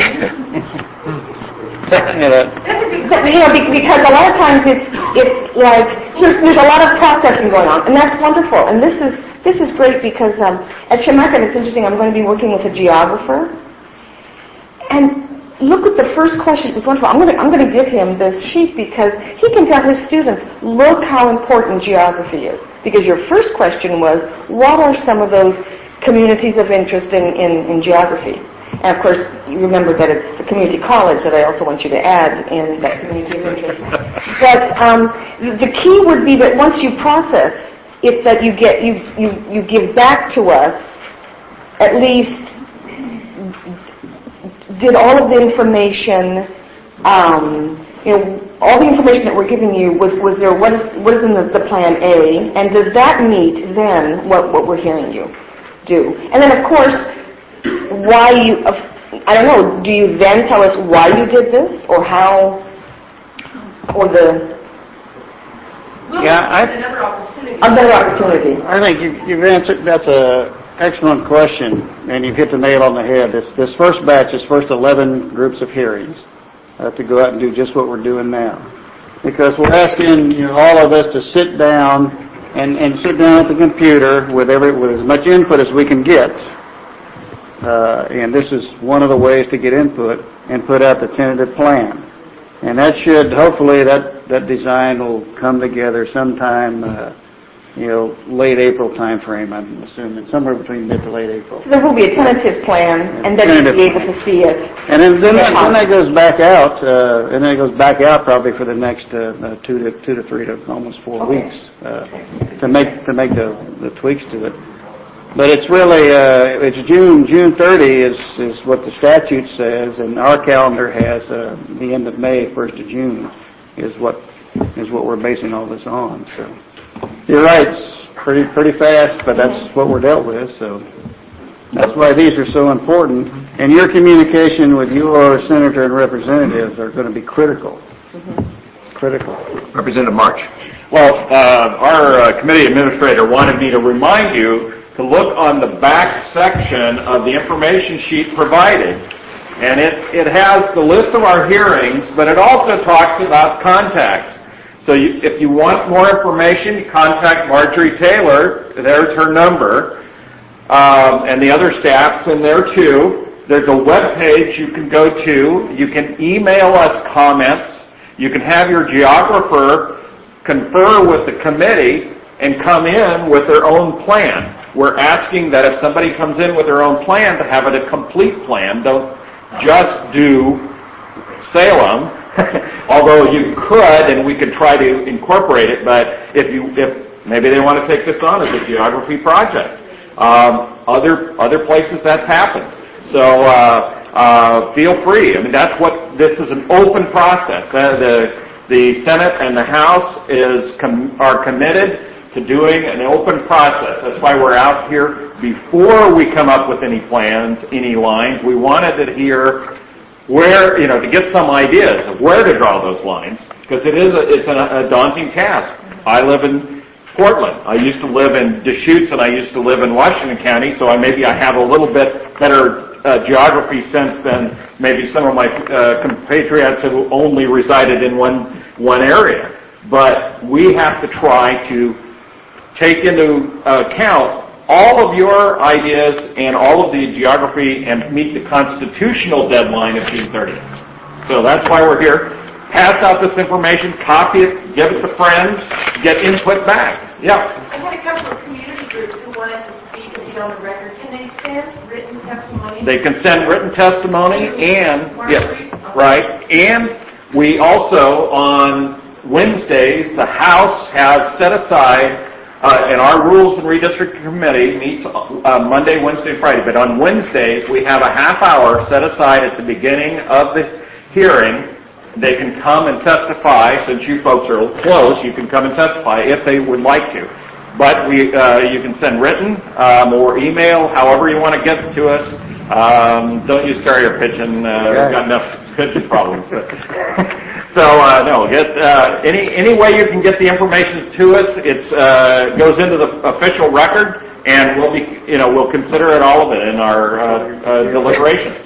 You know, be- because a lot of times it's it's like there's, there's a lot of processing going on, and that's wonderful. And this is this is great because um, at Chemakin, it's interesting. I'm going to be working with a geographer, and look at the first question. It was wonderful. I'm going to I'm going to give him this sheet because he can tell his students, look how important geography is. Because your first question was, what are some of those communities of interest in, in, in geography? And of course, you remember that it's the community college that I also want you to add in that community of interest. But um, the key would be that once you process, it's that you get you you you give back to us at least. Did all of the information, um, you know, all the information that we're giving you, was, was there, what is, what is in the, the Plan A, and does that meet then what, what we're hearing you do? And then, of course, why you, uh, I don't know, do you then tell us why you did this, or how, or the... Yeah, I... Another opportunity. Another opportunity. I think you, you've answered, that's a excellent question, and you've hit the nail on the head. This, this first batch is first eleven groups of hearings uh, to go out and do just what we're doing now. Because we're asking, you know, all of us to sit down and, and sit down at the computer with every with as much input as we can get. Uh, and this is one of the ways to get input and put out the tentative plan. And that should, hopefully, that, that design will come together sometime uh, you know, late April time frame, I'm assuming, somewhere between mid to late April. So there will be a tentative plan, and then you'll be able to see it. And then, then, that, then that goes back out, uh, and then it goes back out probably for the next uh, uh, two to two to three to almost four Okay. weeks uh, to make to make the, the tweaks to it. But it's really uh, it's June June thirtieth is is what the statute says, and our calendar has uh, the end of May, first of June, is what is what we're basing all this on. So. You're right, it's pretty pretty fast, but that's what we're dealt with, so that's why these are so important. And your communication with your senator and representatives are going to be critical. Mm-hmm. Critical. Representative March. Well, uh, our uh, committee administrator wanted me to remind you to look on the back section of the information sheet provided. And it, it has the list of our hearings, but it also talks about contacts. So you, if you want more information, you contact Marjorie Taylor. There's her number. Um, and the other staff's in there too. There's a web page you can go to. You can email us comments. You can have your geographer confer with the committee and come in with their own plan. We're asking that if somebody comes in with their own plan, to have it a complete plan. Don't just do Salem. Although you could, and we could try to incorporate it, but if you, if maybe they want to take this on as a geography project, um, other other places that's happened. So uh, uh, feel free. I mean, that's what this is, an open process. Uh, the the Senate and the House is com- are committed to doing an open process. That's why we're out here before we come up with any plans, any lines. We wanted to hear where, you know, to get some ideas of where to draw those lines, because it is a, it's a, a daunting task. I live in Portland. I used to live in Deschutes, and I used to live in Washington County, so I, maybe I have a little bit better uh, geography sense than maybe some of my uh, compatriots who only resided in one one area. But we have to try to take into account all of your ideas and all of the geography and meet the constitutional deadline of June thirtieth. So that's why we're here. Pass out this information, copy it, give it to friends, get input back. Yeah. I had a couple of community groups who wanted to speak and be on the record. Can they send written testimony? They can send written testimony and, yes, right. And we also, on Wednesdays, the House has set aside Uh, and our Rules and Redistricting Committee meets uh, Monday, Wednesday, Friday. But on Wednesdays, we have a half hour set aside at the beginning of the hearing They can come and testify. Since you folks are close, you can come and testify if they would like to. But we, uh, you can send written um, or email, however you want to get to us. Um, don't use carrier pigeon. Uh, we've got enough pigeon problems. So uh, no, get uh, any any way you can get the information to us. It uh, goes into the official record, and we'll be, you know, we'll consider it, all of it, in our uh, uh, deliberations.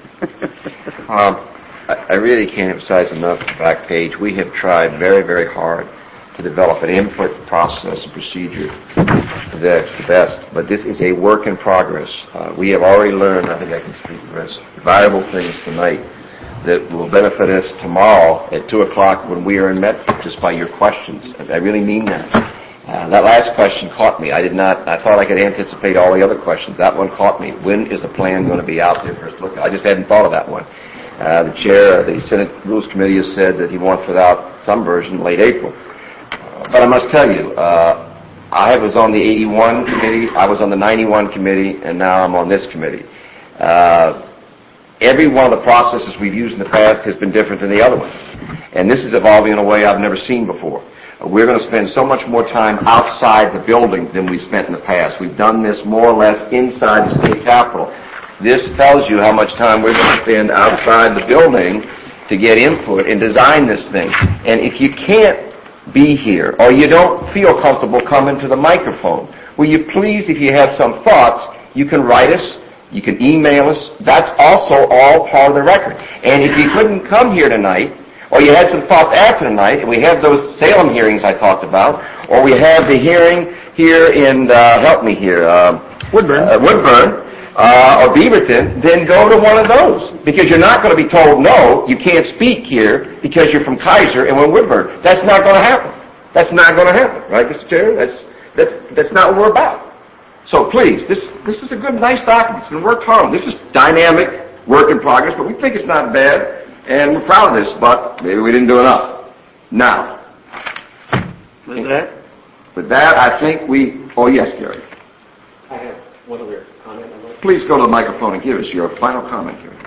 Um, I, I really can't emphasize enough the back page. We have tried very, very hard to develop an input process and procedure that's the best, but this is a work in progress. Uh, we have already learned, I think I can speak for us, valuable things tonight that will benefit us tomorrow at two o'clock when we are in Medford, just by your questions. I really mean that. Uh, that last question caught me. I did not, I thought I could anticipate all the other questions. That one caught me. When is the plan going to be out there for us to look at? I just hadn't thought of that one. Uh, the chair of the Senate Rules Committee has said that he wants it out, some version, late April. Uh, but I must tell you, uh, I was on the eighty-one committee, I was on the ninety-one committee, and now I'm on this committee. Uh, Every one of the processes we've used in the past has been different than the other ones. And this is evolving in a way I've never seen before. We're going to spend so much more time outside the building than we've spent in the past. We've done this more or less inside the state capitol. This tells you how much time we're going to spend outside the building to get input and design this thing. And if you can't be here or you don't feel comfortable coming to the microphone, will you please, if you have some thoughts, you can write us. You can email us. That's also all part of the record. And if you couldn't come here tonight, or you had some thoughts after tonight, and we have those Salem hearings I talked about, or we have the hearing here in, uh, help me here, uh, Woodburn, uh, Woodburn uh, or Beaverton, then go to one of those. Because you're not going to be told, no, you can't speak here because you're from Kaiser and we're Woodburn. That's not going to happen. That's not going to happen. Right, Mister Chair? That's, that's, that's not what we're about. So please, this this is a good, nice document. It's been worked hard on. This is dynamic, work in progress, but we think it's not bad, and we're proud of this, but maybe we didn't do enough. Now, With that? With that, I think we, oh yes, Gary. I have one other comment. I'd like Please go to the microphone and give us your final comment, Gary.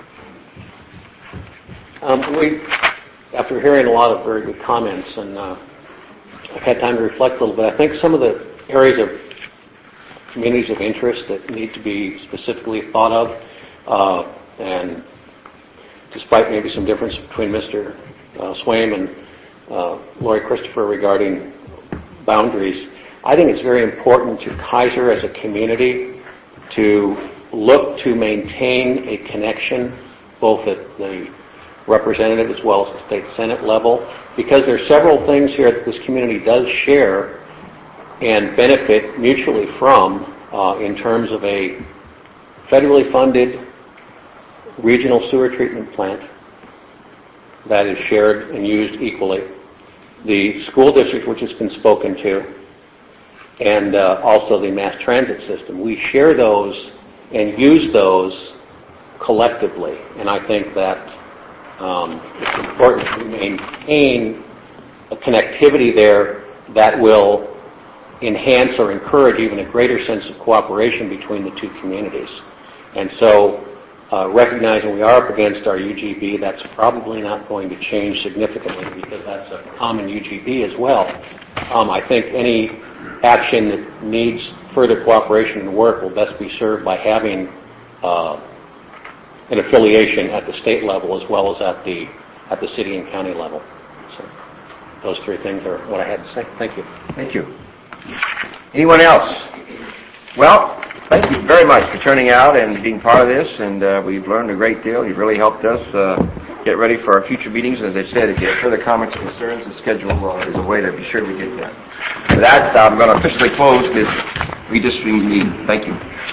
Um, we, after hearing a lot of very good comments, and uh, I've had time to reflect a little bit, I think some of the areas of communities of interest that need to be specifically thought of, uh, and despite maybe some difference between Mister Uh, Swaim and uh, Lori Christopher regarding boundaries, I think it's very important to Kaiser as a community to look to maintain a connection both at the representative as well as the state Senate level, because there are several things here that this community does share and benefit mutually from uh, in terms of a federally funded regional sewer treatment plant that is shared and used equally, the school district which has been spoken to, and uh, also the mass transit system. We share those and use those collectively, and I think that um, it's important to maintain a connectivity there that will enhance or encourage even a greater sense of cooperation between the two communities. And so, uh, recognizing we are up against our U G B, that's probably not going to change significantly because that's a common U G B as well. Um, I think any action that needs further cooperation and work will best be served by having uh, an affiliation at the state level as well as at the at the city and county level. So those three things are what I had to say. Thank you. Thank you. Anyone else? Well, thank you very much for turning out and being part of this, and uh, we've learned a great deal. You've really helped us uh, get ready for our future meetings. As I said, if you have further comments or concerns, the schedule uh, is a way to be sure we get that. With that, I'm going to officially close this redistricting meeting. Thank you.